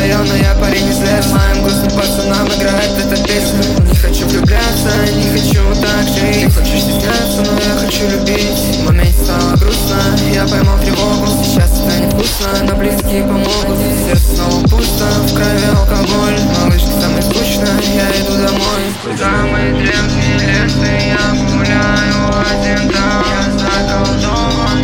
района, я парень из леса. Моим грустным пацанам играет эта песня. Не хочу влюбляться, не хочу так жить. Хочу стесняться, но я хочу любить. В моменте стало грустно, я поймал тревогу. Сейчас это невкусно, но близкие помогут. Сердце снова пусто, в крови алкоголь. Малышка, самое скучно, я иду домой. Самые древние лесы, я гуляю один там. Я заколдован.